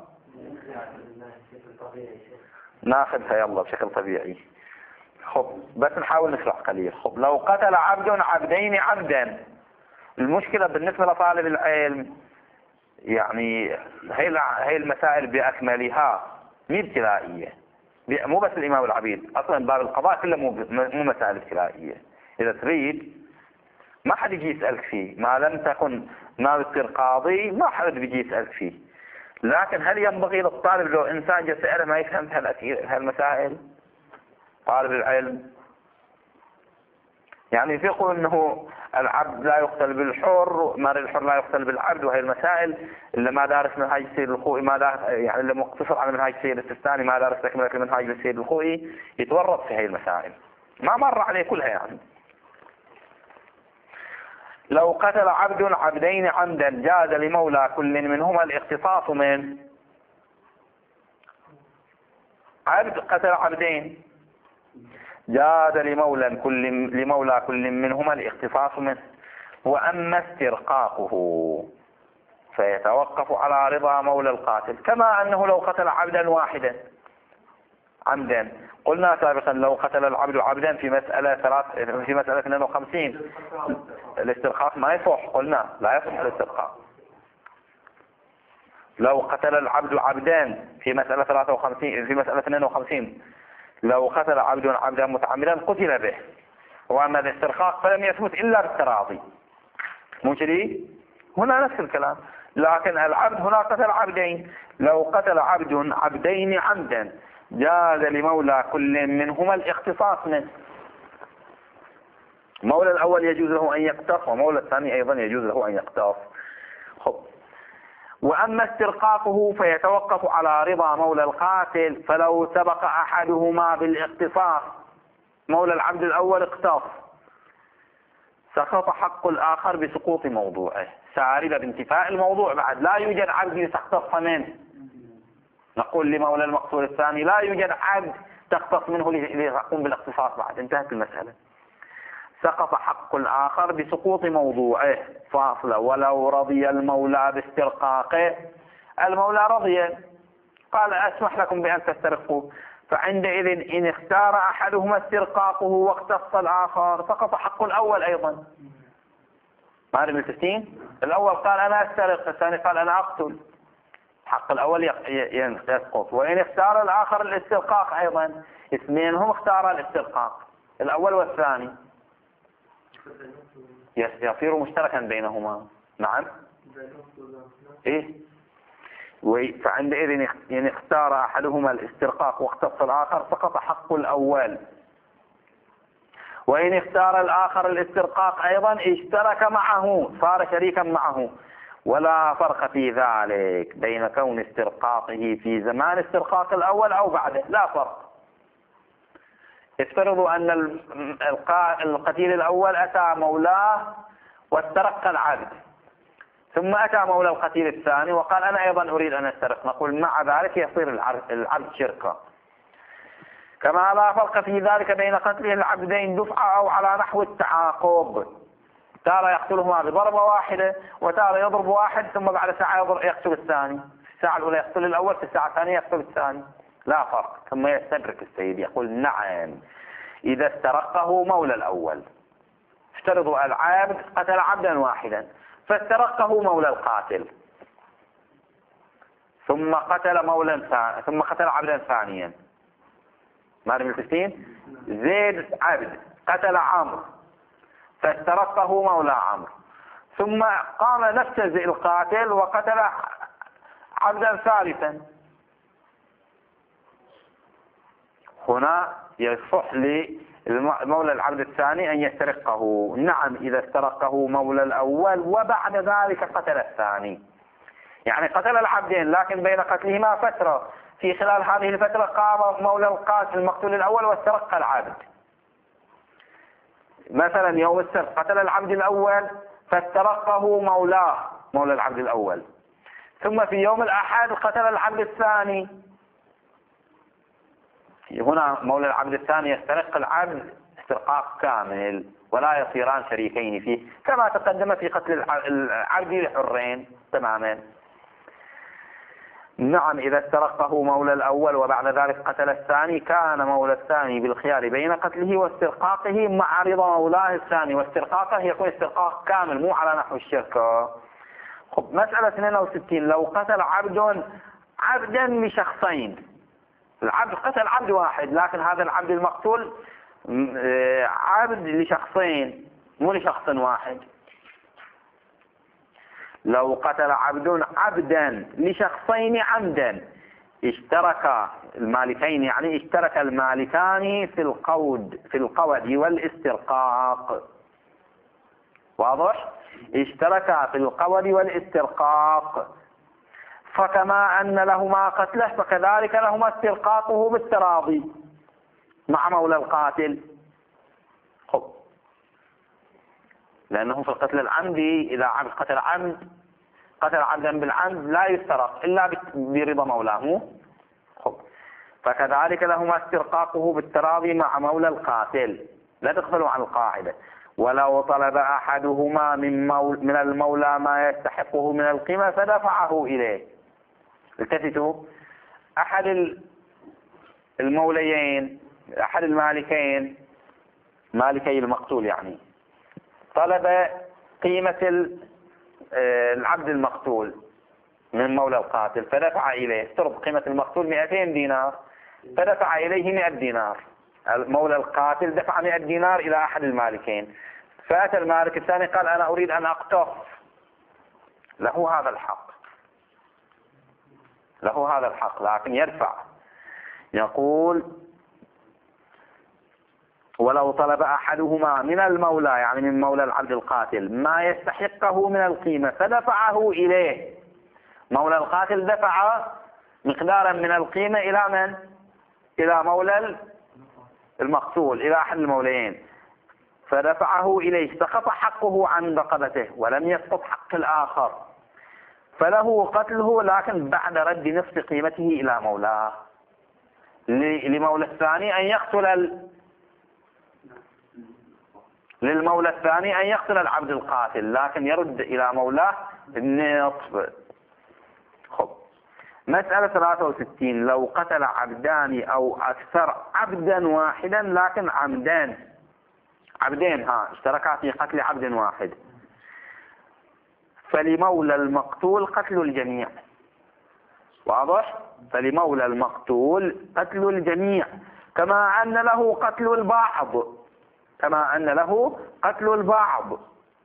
ناخذها يلا بشكل طبيعي. بس نحاول نشرح قليل. لو قتل عبد عبدين عمدا، المشكلة بالنسبة لطالب العلم يعني هي المسائل بأكملها مي ابتلائية، مو بس الإمام والعبيد، أصلا باب القضاء كله مو مسائل ابتلائية. إذا تريد ما حد يجي يسألك فيه، ما لم تكن ناوي تصير قاضي ما حد بيجي يسألك فيه. لكن هل ينبغي للطالب لو إنسان جاء سأله ما يفهم هالمسائل؟ طالب العلم يعني يقول انه العبد لا يقتل بالحر، مال الحر لا يقتل بالعبد، وهي المسائل اللي ما دارس منهاج السيد الخوئي، ما دارس يعني اللي مقتصر على منهاج السيد السيستاني، ما دارس تكملة المنهاج السيد الخوئي، يتورط في هي المسائل، ما مر عليه كلها. يعني لو قتل عبد عبدين عمدا جاز لمولى كل منهما الاختصاص من عبد قتل عبدين، جاز لمولى كل منهما الاختصاص منه. وأما استرقاقه فيتوقف على رضا مولى القاتل، كما أنه لو قتل عبدا واحدا عمدا. قلنا سابقا لو قتل العبد عبدا في مسألة 52 الاسترقاق ما يصح، قلنا لا يصح الاسترقاق. لو قتل العبد عبدا في مسألة 53 في مسألة 52 لو قتل عبد عبدا متعمدا قتل به. وأما الاسترقاق فلم يثبت إلا بالتراضي، مو كذي؟ هنا نفس الكلام، لكن العبد هنا قتل عبدين. لو قتل عبد عبدين عمدا جاز لمولى كل منهما الاختصاص منه، مولى الأول يجوز له أن يقتص، ومولى الثاني أيضا يجوز له أن يقتص. وأما استرقاقه فيتوقف على رضا مولى القاتل، فلو سبق أحدهما بالاقتصاص، مولى العبد الأول اقتص، سقط حق الآخر بسقوط موضوعه، ساربة بانتفاء الموضوع. بعد لا يوجد عبد يستختص منه، نقول لمولى المقتول الثاني لا يوجد عبد تقتص منه ليقوم بالاقتصاص بعد، انتهت المسألة. سقط حق الآخر بسقوط موضوعه. فاصلة. ولو رضي المولى باسترقاقه، المولى رضي قال أسمح لكم بأن تسترقوا، فعندئذ إن اختار أحدهما استرقاقه واقتص الآخر سقط حق الأول أيضا. معلم التسليم؟ الأول قال أنا أسترق، الثاني قال أنا أقتل، حق الأول يسقط. وإن اختار الآخر الاسترقاق أيضا، اثنينهم اختار الاسترقاق، الأول والثاني، يصير مشتركا بينهما. نعم. إيه؟ فعندئذ إن اختار أحدهما الاسترقاق واختص الآخر سقط حق الأول. وإن اختار الآخر الاسترقاق أيضا اشترك معه، صار شريكا معه، ولا فرق في ذلك بين كون استرقاقه في زمان استرقاق الأول أو بعده، لا فرق. افترضوا أن القتيل الأول أتى مولاه واسترق العبد، ثم أتى مولى القتيل الثاني وقال أنا أيضا أريد أن أسترق، نقول مع ذلك يصير العبد شركا. كما لا فرق في ذلك بين قتله العبدين دفعة أو على نحو التعاقب، تارة يقتلهما بضربة واحدة، وتارة يضرب واحد ثم بعد ساعة يقتل الثاني، في الساعة الأولى يقتل الأول، في الساعة الثانية يقتل الثاني، لا فرق. ثم يستدرك السيد يقول نعم إذا استرقه مولى الأول. افترضوا العبد قتل عبدا واحدا فاسترقه مولى القاتل، ثم قتل عبدا ثانيا. معلم الفلسطين؟ زيد عبد قتل عمرو فاسترقه مولى عمرو، ثم قام نفس القاتل وقتل عبدا ثالثا. هنا يصح لمولى العبد الثاني أن يسترقه. نعم إذا استرقه مولى الأول وبعد ذلك قتل الثاني، يعني قتل العبدين لكن بين قتلهما فترة، في خلال هذه الفترة قام مولى القاتل المقتول الأول واسترق العبد. مثلا يوم السبت قتل العبد الأول فاسترقه مولى العبد الأول، ثم في يوم الأحد قتل العبد الثاني. هنا مولى العبد الثاني يسترق العبد استرقاق كامل ولا يصيران شريكين فيه، كما تقدم في قتل العبد لحرين تماما. نعم إذا استرقه مولى الأول وبعد ذلك قتل الثاني كان مولى الثاني بالخيار بين قتله واسترقاقه مع رضا مولاه الثاني، واسترقاقه يكون استرقاق كامل مو على نحو الشركة. مسألة 62. لو قتل عبدا لشخصين، العبد قتل عبد واحد لكن هذا العبد المقتول عبد لشخصين مو لشخص واحد. لو قتل عبدا لشخصين عمدا اشترك المالكين، يعني اشترك المالكان في القود والاسترقاق. واضح؟ اشتركا في القود والاسترقاق، فكما أن لهما قتله فكذلك لهما استرقاقه بالتراضي مع مولى القاتل. لأنه في القتل العمدي إذا عبد قتل عبدا بالعمد لا يسترق إلا برضا مولاه، فكذلك لهما استرقاقه بالتراضي مع مولى القاتل. لا تغفلوا عن القاعدة. ولو طلب أحدهما من المولى ما يستحقه من القيمة فدفعه إليه. التفتوا، أحد الموليين، أحد المالكين، مالكي المقتول يعني، طلب قيمة العبد المقتول من مولى القاتل فدفع إليه. افترض قيمة المقتول 200 دينار فدفع إليه 100 دينار. مولى القاتل دفع 100 دينار إلى أحد المالكين، فأتى المالك الثاني قال أنا أريد أن أقتص، له هذا الحق لكن يدفع. يقول ولو طلب أحدهما من المولى يعني من مولى العبد القاتل ما يستحقه من القيمة فدفعه إليه، مولى القاتل دفع مقدارا من القيمة إلى من؟ إلى مولى المقتول، إلى أحد الموليين، فدفعه إليه، سقط حقه عن رقبته ولم يسقط حق الآخر، فله قتله لكن بعد رد نصف قيمته إلى مولاه. لمولى الثاني أن يقتل للمولى الثاني أن يقتل العبد القاتل، لكن يرد إلى مولاه النصف. خب، مسألة 63. لو قتل عبدان أو أكثر عبدا واحدا، لكن عبدين اشتركا في قتل عبد واحد، فلمولى المقتول قتل الجميع. واضح؟ فلمولى المقتول قتل الجميع، كما أن له قتل البعض.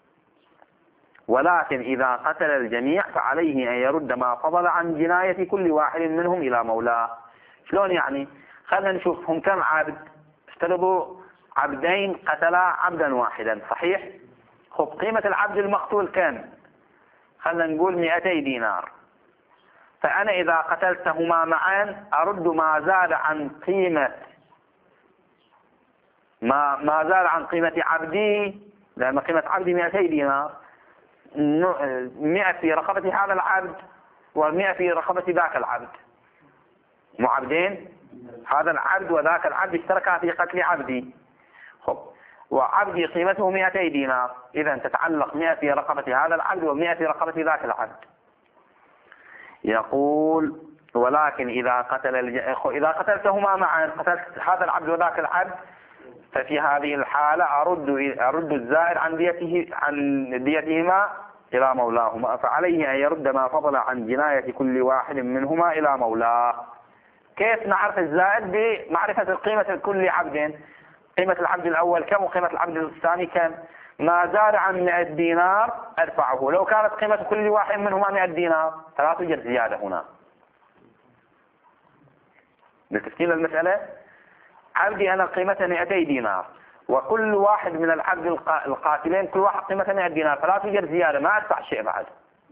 ولكن إذا قتل الجميع فعليه أن يرد ما فضل عن جناية كل واحد منهم إلى مولاه. شلون يعني؟ خلينا نشوف، هم كم عبد؟ افترضوا عبدين قتلا عبدا واحدا، صحيح؟ خب، قيمة العبد المقتول كم؟ خلينا نقول 200 دينار. فأنا إذا قتلتهما معا أرد ما زاد عن قيمة ما زاد عن قيمة عبدي، لأن قيمة عبدي 200 دينار، 100 في رقبة هذا العبد و100 في رقبة ذاك العبد، مو عبدين؟ هذا العبد وذاك العبد اشتركا في قتل عبدي. خب، وعبدي قيمته 200 دينار، إذا تتعلق 100 في رقبة هذا العبد و100 في رقبة ذاك العبد. يقول: ولكن إذا قتلتهما معا، قتلت هذا العبد وذاك العبد، ففي هذه الحالة أرد الزائد عن ديتهما إلى مولاهما، فعليه أن يرد ما فضل عن جناية كل واحد منهما إلى مولاه. كيف نعرف الزائد؟ بمعرفة قيمة كل عبد. قيمة العبد الأول كم وقيمة العبد الثاني كم؟ ما زاد عن 100 دينار أدفعه. لو كانت قيمة كل واحد منهما 100 دينار فلا توجد زيادة هنا. لتفصيل المسألة، عبدي أنا قيمته 200 دينار، وكل واحد من العبد القاتلين كل واحد قيمته 100 دينار، فلا توجد زيادة، ما أدفع شيء بعد.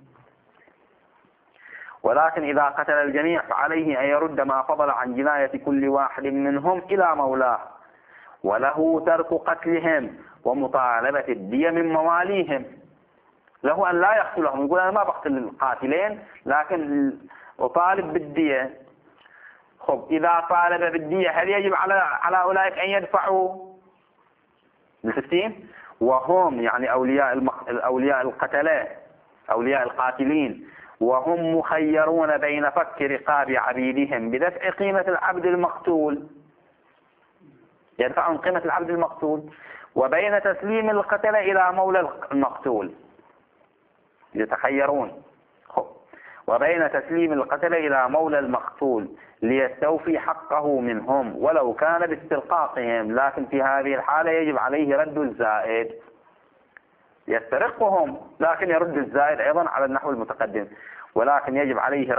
ولكن إذا قتل الجميع فعليه أن يرد ما فضل عن جناية كل واحد منهم إلى مولاه، وله ترك قتلهم ومطالبة الدية من مواليهم. له أن لا يقتلهم، يقول أنا ما بقتل القاتلين لكن أطالب بالدية. خب، إذا طالب بالدية هل يجب على أولئك أن يدفعوا بالفتين؟ وهم يعني أولياء القتلة، أولياء القاتلين، وهم مخيرون بين فك رقاب عبيدهم بدفع قيمة العبد المقتول، يدفعون قيمة العبد المقتول، وبين تسليم القتلة إلى مولى المقتول، يتخيرون. وبين تسليم القتلة إلى مولى المقتول ليستوفي حقه منهم ولو كان باسترقاقهم، لكن في هذه الحالة يجب عليه رد الزائد. يسترقهم لكن يرد الزائد أيضا على النحو المتقدم، ولكن يجب عليه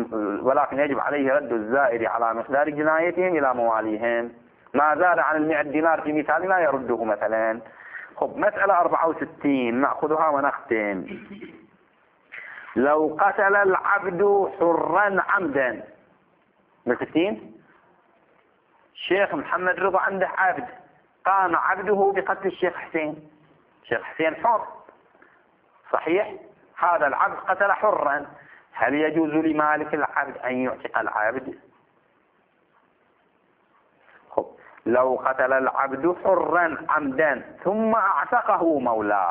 رد الزائد على مقدار جنايتهم إلى مواليهم. ما زاد عن 100 دينار في مثالنا يرده مثلا. خب، مسألة 64 نأخذها ونختم. لو قتل العبد حرا عمدا، ملتفتين؟ الشيخ محمد رضا عنده عبد، قام عبده بقتل الشيخ حسين. الشيخ حسين حر، صحيح؟ هذا العبد قتل حرا، هل يجوز لمالك العبد أن يعتق العبد؟ لو قتل العبد حرا عمدا ثم اعتقه مولاه،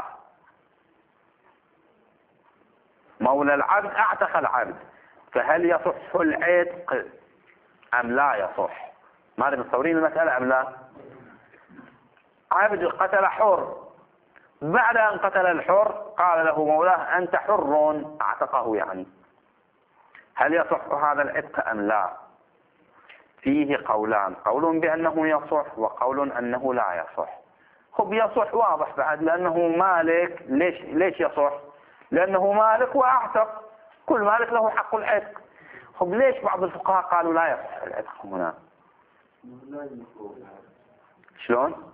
مولى العبد اعتق العبد، فهل يصح العتق ام لا يصح؟ ماذا متصورين المسألة ام لا؟ عبد قتل حر، بعد ان قتل الحر قال له مولاه انت حر، اعتقه يعني، هل يصح هذا العتق ام لا؟ فيه قولان، قول بأنه يصح وقول أنه لا يصح. خب، يصح واضح بعد، لأنه مالك. ليش يصح؟ لأنه مالك وأعتق، كل مالك له حق العتق. خب، ليش بعض الفقهاء قالوا لا يصح العتق هنا؟ شلون؟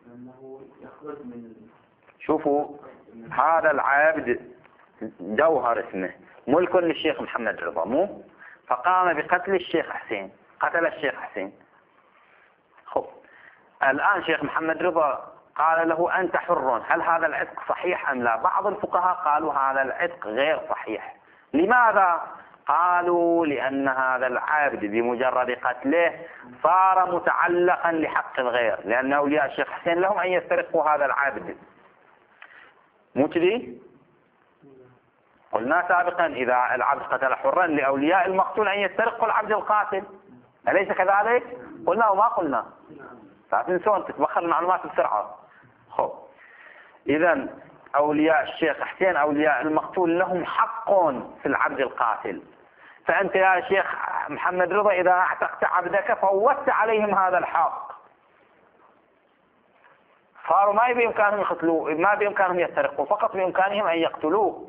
شوفوا، هذا العبد جوهر اسمه ملك للشيخ محمد رضا، مو؟ فقام بقتل الشيخ حسين، قتل الشيخ حسين. خب، الآن شيخ محمد رضا قال له أنت حر، هل هذا العتق صحيح أم لا؟ بعض الفقهاء قالوا هذا العتق غير صحيح. لماذا؟ قالوا لأن هذا العبد بمجرد قتله صار متعلقا لحق الغير، لأن أولياء الشيخ حسين لهم أن يسترقوا هذا العبد. مو كذي؟ قلنا سابقا إذا العبد قتل حرا لأولياء المقتول أن يسترقوا العبد القاتل، أليس كذلك؟ قلنا وما قلنا؟ لا تنسون، تتبخر المعلومات بسرعة. خب إذا أولياء الشيخ حسين أولياء المقتول لهم حق في العبد القاتل، فأنت يا شيخ محمد رضا إذا اعتقت عبدك فوتت عليهم هذا الحق، صاروا ما بإمكانهم يقتلوه، ما بإمكانهم يسترقوا، فقط بإمكانهم أن يقتلوه.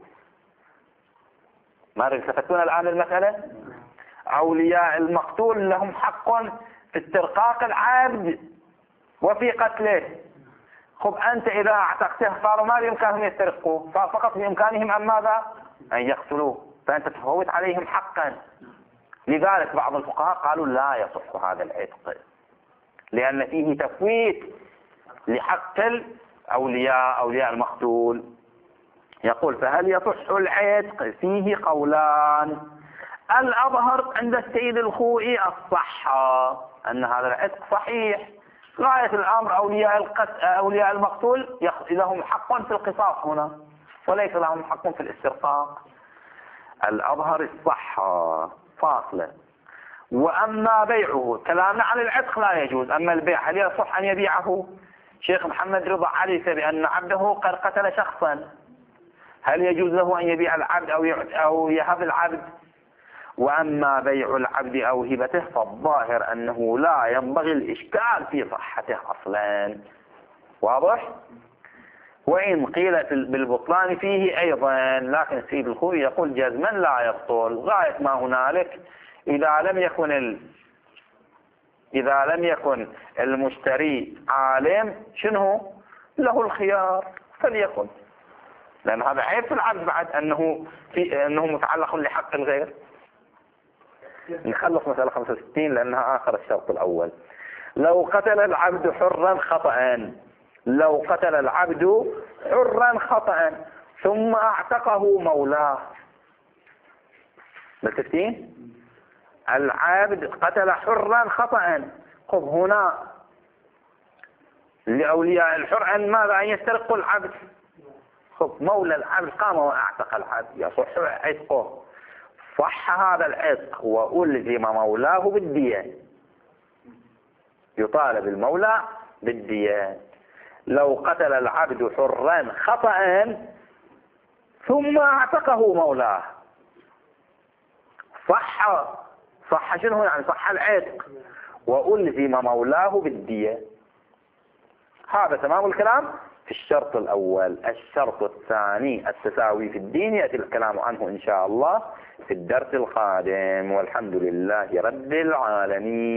ما التفتون الآن المسألة؟ أولياء المقتول لهم حق في استرقاق العبد وفي قتله. خب أنت إذا اعتقته صاروا ما بإمكانهم يسترقوا، فقط بإمكانهم أن ماذا؟ أن يقتلوه، فأنت تفوت عليهم حقا. لذلك بعض الفقهاء قالوا لا يصح هذا العتق، لأن فيه تفويت لحق أولياء المقتول. يقول فهل يصح العتق؟ فيه قولان. الأظهر عند السيد الخوئي الصحة، أن هذا العتق صحيح. غاية الأمر أولياء المقتول لهم حق في القصاص هنا، وليس لهم حق في الاسترقاق. الأظهر الصحة فاصلة. وأما بيعه، كلامنا عن العتق لا يجوز، أما البيع هل يصح أن يبيعه؟ شيخ محمد رضا عرف بأن عبده قد قتل شخصا، هل يجوز له أن يبيع العبد أو يهب العبد؟ وأما بيع العبد أو هبته فالظاهر أنه لا ينبغي الإشكال في صحته أصلا. واضح؟ وإن قيل بالبطلان فيه أيضا، لكن السيد الخوئي يقول جزما لا يبطل. غاية ما هنالك إذا لم يكن المشتري عالم شنو له الخيار فليكن، لأن هذا عيب في العبد بعد أنه متعلق لحق الغير. نخلص مسألة 65 لأنها آخر الشرط الأول. لو قتل العبد حرا خطأ ثم اعتقه مولاه. بالتفتين العبد قتل حرا خطأ. خب هنا لأولياء الحر أن ماذا؟ أن يسترقوا العبد. خب مولى العبد قام واعتق العبد، يصح عتقه. صح هذا العتق وألزم مولاه بالدية، يطالب المولى بالدية. لو قتل العبد حرا خطأ ثم اعتقه مولاه صح شنو يعني؟ صح العتق وألزم مولاه بالدية. هذا تمام الكلام في الشرط الأول. الشرط الثاني التساوي في الدين، يأتي الكلام عنه إن شاء الله في الدرس القادم، والحمد لله رب العالمين.